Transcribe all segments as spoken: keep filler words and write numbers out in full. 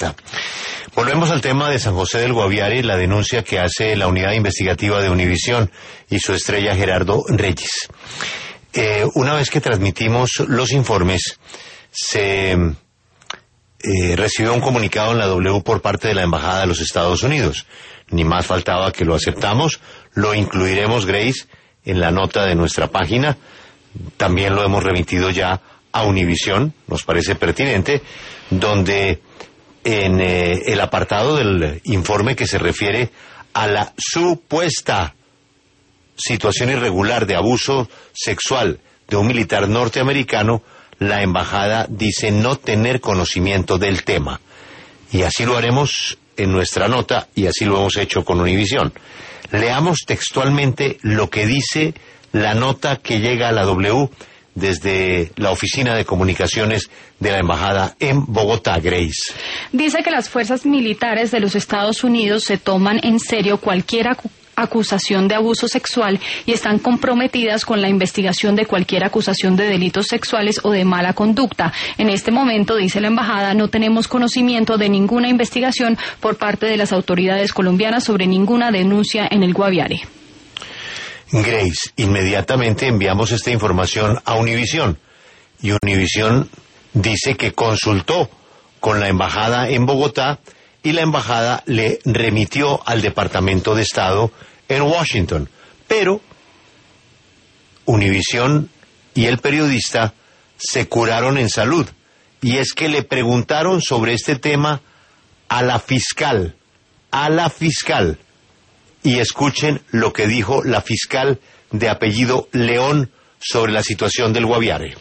Bogotá. Volvemos al tema de San José del Guaviare, la denuncia que hace la unidad investigativa de Univisión y su estrella Gerardo Reyes. Eh, una vez que transmitimos los informes, se eh, recibió un comunicado en la W por parte de la Embajada de los Estados Unidos. Ni más faltaba que lo aceptamos, lo incluiremos, Grace, en la nota de nuestra página. También lo hemos remitido ya a Univisión, nos parece pertinente, donde en eh, el apartado del informe que se refiere a la supuesta situación irregular de abuso sexual de un militar norteamericano, la embajada dice no tener conocimiento del tema. Y así lo haremos en nuestra nota y así lo hemos hecho con Univisión. Leamos textualmente lo que dice la nota que llega a la W desde la Oficina de Comunicaciones de la Embajada en Bogotá, Grace. Dice que las fuerzas militares de los Estados Unidos se toman en serio cualquier acu- acusación de abuso sexual y están comprometidas con la investigación de cualquier acusación de delitos sexuales o de mala conducta. En este momento, dice la Embajada, no tenemos conocimiento de ninguna investigación por parte de las autoridades colombianas sobre ninguna denuncia en el Guaviare. Grace, inmediatamente enviamos esta información a Univisión y Univisión dice que consultó con la embajada en Bogotá y la embajada le remitió al Departamento de Estado en Washington. Pero Univisión y el periodista se curaron en salud y es que le preguntaron sobre este tema a la fiscal, a la fiscal. Y escuchen lo que dijo la fiscal de apellido León sobre la situación del Guaviare.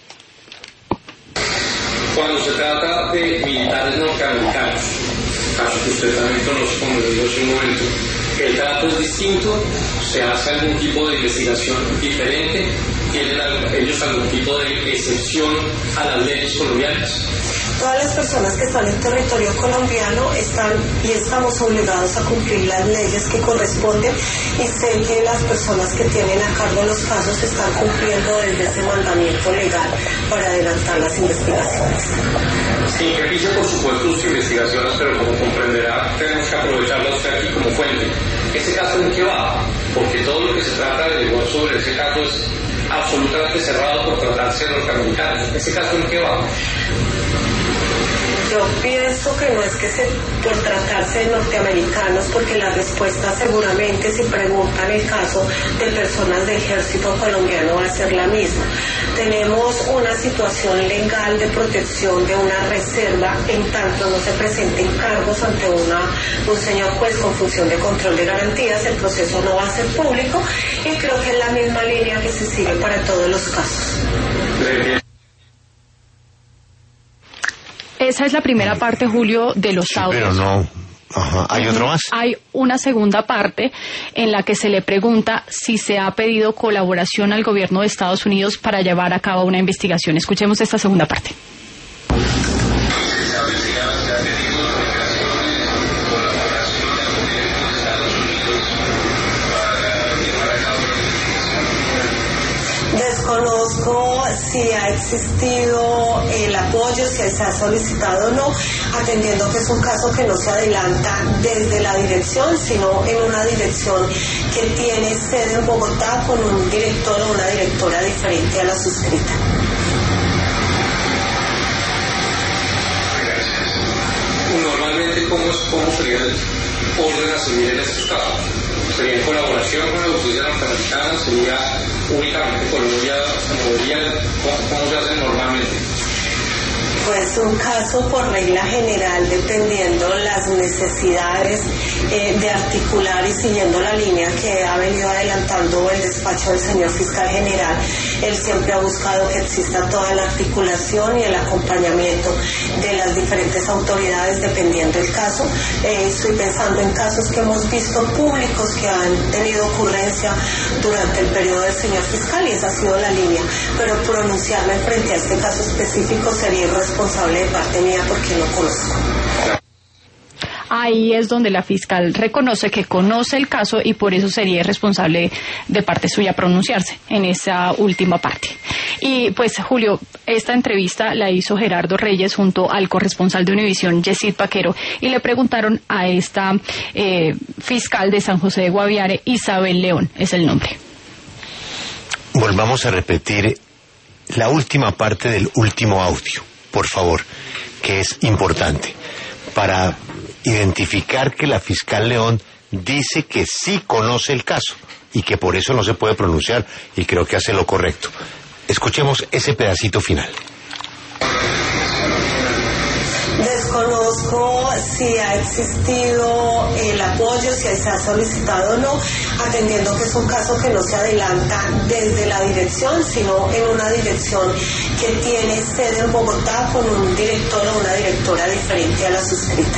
Cuando se trata de militares norteamericanos, caso que usted también conoce, como le digo hace un momento, el trato es distinto, se hace algún tipo de investigación diferente, tienen ellos algún tipo de excepción a las leyes colombianas. Todas las personas que están en territorio colombiano están y estamos obligados a cumplir las leyes que corresponden y sé que las personas que tienen a cargo los casos están cumpliendo desde ese mandamiento legal para adelantar las investigaciones. Sí, que dice por supuesto sus investigaciones, pero como comprenderá, tenemos que aprovecharla usted aquí como fuente. ¿Ese caso en qué va? Porque todo lo que se trata de averiguar sobre ese caso es absolutamente cerrado por tratarse de norteamericanos. ¿Ese caso en qué va? Yo pienso que no es que se, por tratarse de norteamericanos, porque la respuesta seguramente si preguntan el caso de personas del ejército colombiano va a ser la misma. Tenemos una situación legal de protección de una reserva en tanto no se presenten cargos ante una, un señor juez con función de control de garantías, el proceso no va a ser público y creo que es la misma línea que se sigue para todos los casos. Esa es la primera parte, Julio, de los sí, audios. Pero no. Ajá. ¿Hay otro más? Hay una segunda parte en la que se le pregunta si se ha pedido colaboración al gobierno de Estados Unidos para llevar a cabo una investigación. Escuchemos esta segunda parte. Desconozco si ha existido el apoyo, si se ha solicitado o no, atendiendo que es un caso que no se adelanta desde la dirección, sino en una dirección que tiene sede en Bogotá con un director o una directora diferente a la suscrita. Normalmente, ¿cómo, es, cómo sería el orden a seguir en estos casos? ¿Sería en colaboración con la justicia norteamericana? ¿Sería únicamente Colombia? ¿Se movería? ¿Cómo, cómo se hace normalmente? Pues un caso por regla general, dependiendo las necesidades eh, de articular y siguiendo la línea que ha venido adelantando el despacho del señor fiscal general, él siempre ha buscado que exista toda la articulación y el acompañamiento de las diferentes autoridades dependiendo del caso. Eh, estoy pensando en casos que hemos visto públicos que han tenido ocurrencia durante el periodo del señor fiscal y esa ha sido la línea, pero pronunciarme frente a este caso específico sería irresponsable de parte mía porque no conozco. ahí es donde la fiscal reconoce que conoce el caso y por eso sería irresponsable de parte suya pronunciarse en esa última parte. Y pues, Julio, esta entrevista la hizo Gerardo Reyes junto al corresponsal de Univisión, Yesid Vaquero, y le preguntaron a esta eh, fiscal de San José de Guaviare, Isabel León, es el nombre. Volvamos a repetir la última parte del último audio, por favor, que es importante, para identificar que la fiscal León dice que sí conoce el caso y que por eso no se puede pronunciar, y creo que hace lo correcto. Escuchemos ese pedacito final. Desconozco si ha existido el apoyo, si se ha solicitado o no, atendiendo que es un caso que no se adelanta desde la dirección, sino en una dirección que tiene sede en Bogotá con un director o una directora diferente a la suscrita.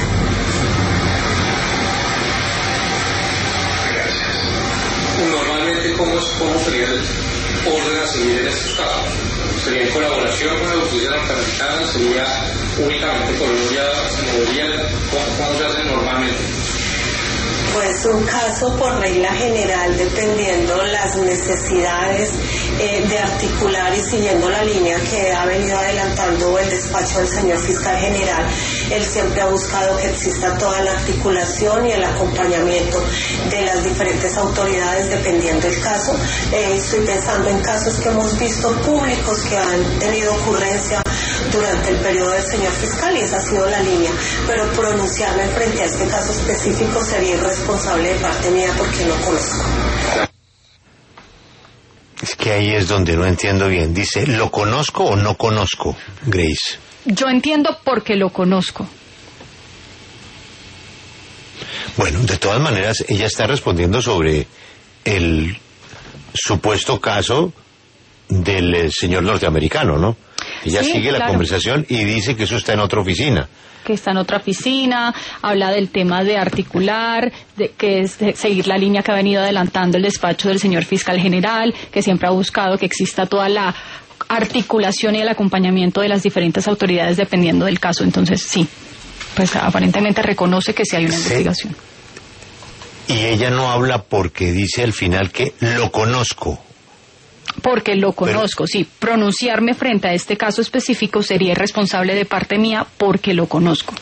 Normalmente, ¿cómo, cómo sería el orden a seguir en estos casos? ¿Sería en colaboración con la justicia norteamericana? ¿Sería únicamente Colombia? ¿Se movería? ¿Cómo, cómo se hace normalmente? Pues un caso por regla general, dependiendo las necesidades eh, de articular y siguiendo la línea que ha venido adelantando el despacho del señor fiscal general, él siempre ha buscado que exista toda la articulación y el acompañamiento de las diferentes autoridades dependiendo del caso. Eh, estoy pensando en casos que hemos visto públicos que han tenido ocurrencia durante el periodo del señor fiscal y esa ha sido la línea, pero pronunciarme frente a este caso específico sería irresponsable de parte mía porque no conozco. Es que ahí es donde no entiendo bien. Dice, ¿lo conozco o no conozco, Grace? Yo entiendo porque lo conozco. Bueno, de todas maneras, ella está respondiendo sobre el supuesto caso del eh, señor norteamericano, ¿no? Ella Sí, sigue la claro. conversación y dice que eso está en otra oficina. Que está en otra oficina, habla del tema de articular, de que es de seguir la línea que ha venido adelantando el despacho del señor fiscal general, que siempre ha buscado que exista toda la articulación y el acompañamiento de las diferentes autoridades dependiendo del caso. Entonces, sí, pues aparentemente reconoce que sí hay una Sí. investigación. Y ella no habla porque dice al final que lo conozco. Porque lo conozco, sí. Pronunciarme frente a este caso específico sería irresponsable de parte mía porque lo conozco.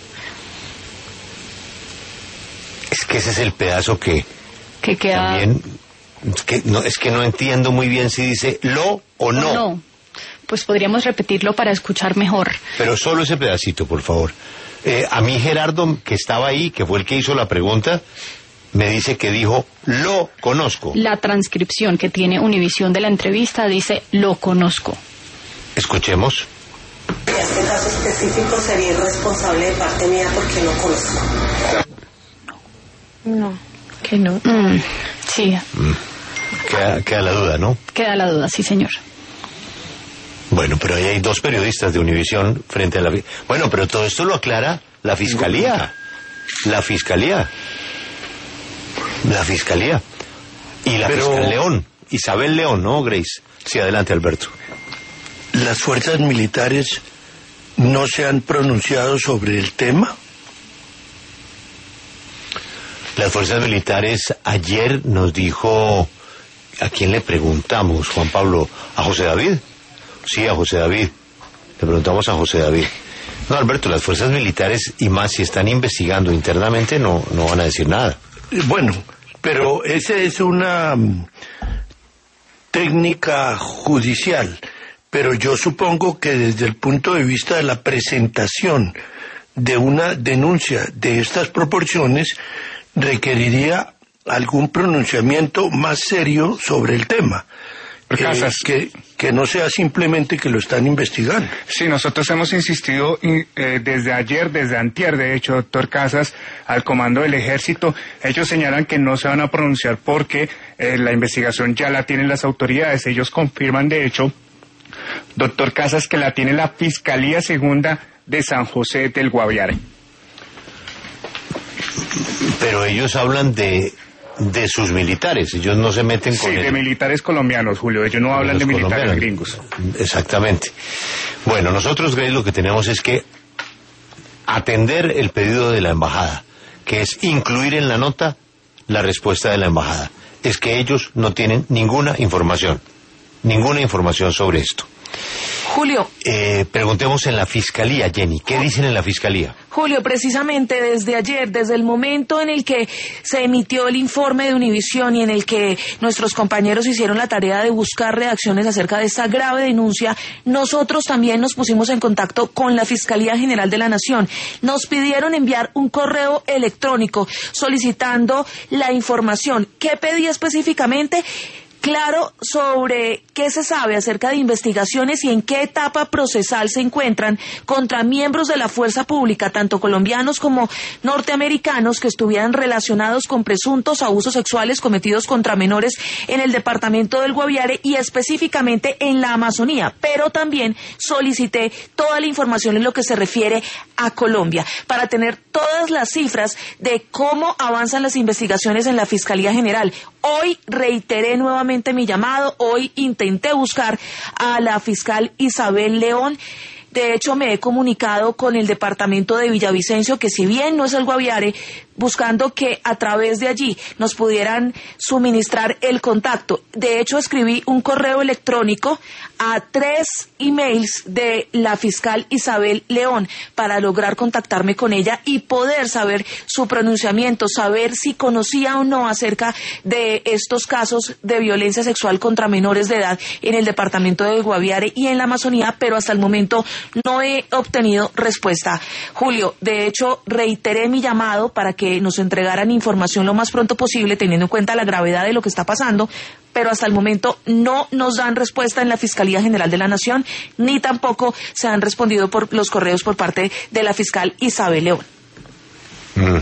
Es que ese es el pedazo que Que queda... también... Es que no, es que no entiendo muy bien si dice lo o no. No. Pues podríamos repetirlo para escuchar mejor. Pero solo ese pedacito, por favor. Eh, a mí Gerardo, que estaba ahí, que fue el que hizo la pregunta, me dice que dijo, lo conozco. La transcripción que tiene Univisión de la entrevista dice, lo conozco. Escuchemos. Este caso específico sería irresponsable de parte mía porque no conozco. No, que no. Mm, sí, Queda, queda la duda, ¿no? queda la duda, sí, señor. Bueno, pero ahí hay dos periodistas de Univisión frente a la... fi- Bueno, pero todo esto lo aclara la Fiscalía. La Fiscalía. La Fiscalía. Y la Pero- fiscal León. Isabel León, ¿no, Grace? Sí, adelante, Alberto. ¿Las fuerzas militares no se han pronunciado sobre el tema? Las fuerzas militares ayer nos dijo... ¿A quién le preguntamos, Juan Pablo? ¿A José David? Sí, a José David. Le preguntamos a José David. No, Alberto, las fuerzas militares, y más si están investigando internamente, no, no van a decir nada. Eh, Bueno, pero esa es una mm, técnica judicial, pero yo supongo que desde el punto de vista de la presentación de una denuncia de estas proporciones requeriría algún pronunciamiento más serio sobre el tema. Eh, Casas. que, que no sea simplemente que lo están investigando. Sí, nosotros hemos insistido y, eh, desde ayer, desde antier, de hecho, doctor Casas, al comando del ejército. Ellos señalan que no se van a pronunciar porque eh, la investigación ya la tienen las autoridades. Ellos confirman, de hecho, doctor Casas, que la tiene la Fiscalía Segunda de San José del Guaviare. Pero ellos hablan de, de sus militares, ellos no se meten con Sí, de el- militares colombianos, Julio. Ellos no con hablan los de militares colombianos. gringos. Exactamente. Bueno, nosotros, Grace, lo que tenemos es que atender el pedido de la embajada, que es incluir en la nota la respuesta de la embajada. Es que ellos no tienen ninguna información, ninguna información sobre esto. Julio. Eh, preguntemos en la Fiscalía, Jenny, ¿qué dicen en la Fiscalía? Julio, precisamente desde ayer, desde el momento en el que se emitió el informe de Univisión y en el que nuestros compañeros hicieron la tarea de buscar reacciones acerca de esta grave denuncia, nosotros también nos pusimos en contacto con la Fiscalía General de la Nación. Nos pidieron enviar un correo electrónico solicitando la información. ¿Qué pedía específicamente? Claro, sobre qué se sabe acerca de investigaciones y en qué etapa procesal se encuentran contra miembros de la fuerza pública, tanto colombianos como norteamericanos, que estuvieran relacionados con presuntos abusos sexuales cometidos contra menores en el departamento del Guaviare y específicamente en la Amazonía. Pero también solicité toda la información en lo que se refiere a Colombia, para tener todas las cifras de cómo avanzan las investigaciones en la Fiscalía General. Hoy reiteré nuevamente mi llamado, hoy intenté buscar a la fiscal Isabel León. De hecho, me he comunicado con el departamento de Villavicencio, que si bien no es el Guaviare, buscando que a través de allí nos pudieran suministrar el contacto. De hecho, escribí un correo electrónico a tres emails de la fiscal Isabel León para lograr contactarme con ella y poder saber su pronunciamiento, saber si conocía o no acerca de estos casos de violencia sexual contra menores de edad en el departamento del Guaviare y en la Amazonía, pero hasta el momento no he obtenido respuesta. Julio, de hecho, reiteré mi llamado para que nos entregaran información lo más pronto posible, teniendo en cuenta la gravedad de lo que está pasando, pero hasta el momento no nos dan respuesta en la Fiscalía General de la Nación, ni tampoco se han respondido por los correos por parte de la fiscal Isabel León. Mm.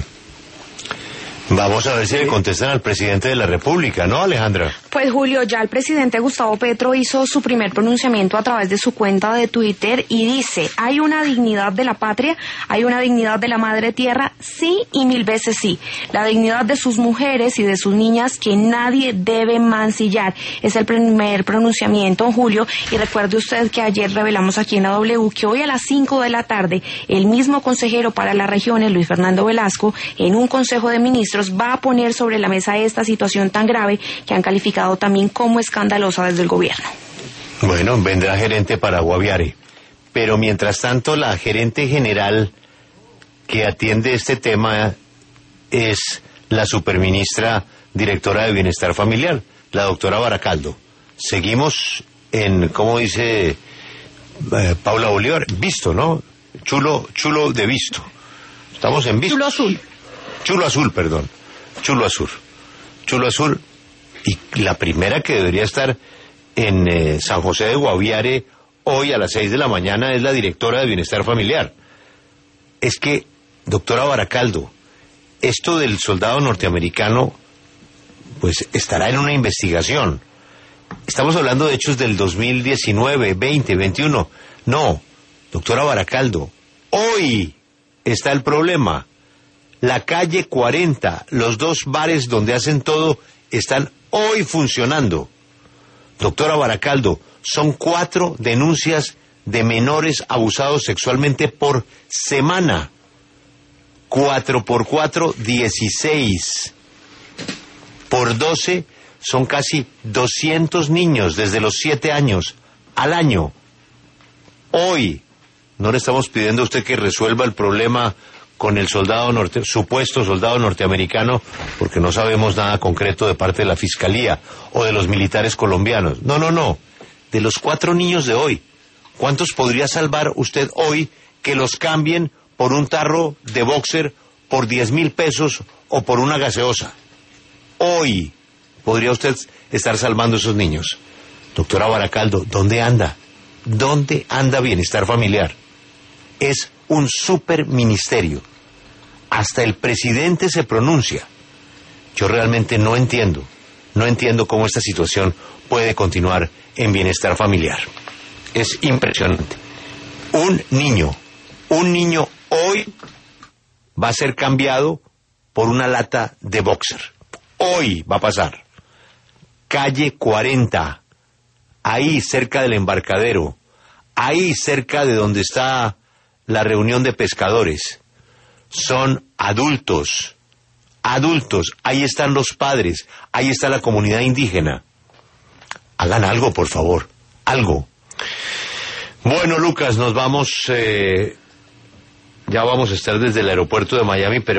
Vamos a ver si le contestan al presidente de la República, ¿no, Alejandra? Pues, Julio, ya el presidente Gustavo Petro hizo su primer pronunciamiento a través de su cuenta de Twitter y dice: hay una dignidad de la patria, hay una dignidad de la madre tierra, sí y mil veces sí. La dignidad de sus mujeres y de sus niñas que nadie debe mancillar. Es el primer pronunciamiento, Julio, y recuerde usted que ayer revelamos aquí en la W que hoy a las cinco de la tarde el mismo consejero para las regiones, Luis Fernando Velasco, en un consejo de ministros va a poner sobre la mesa esta situación tan grave que han calificado también como escandalosa desde el gobierno. Bueno, vendrá gerente para Guaviare, pero mientras tanto la gerente general que atiende este tema es la superministra directora de Bienestar Familiar, la doctora Baracaldo. Seguimos en, ¿cómo dice eh, Paula Bolívar? Visto, ¿no? Chulo, chulo de visto. Estamos en visto. Chulo azul. Chulo azul, perdón. Chulo azul. Chulo azul. Y la primera que debería estar en eh, San José de Guaviare hoy a las seis de la mañana es la directora de Bienestar Familiar. Es que, doctora Baracaldo, esto del soldado norteamericano, pues estará en una investigación. Estamos hablando de hechos del dos mil diecinueve, veinte, veintiuno. No, doctora Baracaldo, hoy está el problema. La calle cuarenta, los dos bares donde hacen todo, están hoy funcionando. Doctora Baracaldo, son cuatro denuncias de menores abusados sexualmente por semana. Cuatro por cuatro, dieciséis. Por doce, son casi doscientos niños desde los siete años al año. Hoy, no le estamos pidiendo a usted que resuelva el problema con el soldado norte, supuesto soldado norteamericano, porque no sabemos nada concreto de parte de la Fiscalía o de los militares colombianos. No, no, no. De los cuatro niños de hoy, ¿cuántos podría salvar usted hoy que los cambien por un tarro de boxer por diez mil pesos o por una gaseosa? Hoy podría usted estar salvando a esos niños. Doctora Baracaldo, ¿dónde anda? ¿Dónde anda Bienestar Familiar? Es un superministerio. Hasta el presidente se pronuncia. Yo realmente no entiendo, no entiendo cómo esta situación puede continuar en Bienestar Familiar. Es impresionante. Un niño, un niño hoy va a ser cambiado por una lata de boxer. Hoy va a pasar. Calle cuarenta, ahí cerca del embarcadero, ahí cerca de donde está la reunión de pescadores. Son adultos adultos, ahí están los padres, ahí está la comunidad indígena. Hagan algo, por favor, algo. Bueno, Lucas, nos vamos, eh, ya vamos a estar desde el aeropuerto de Miami, pero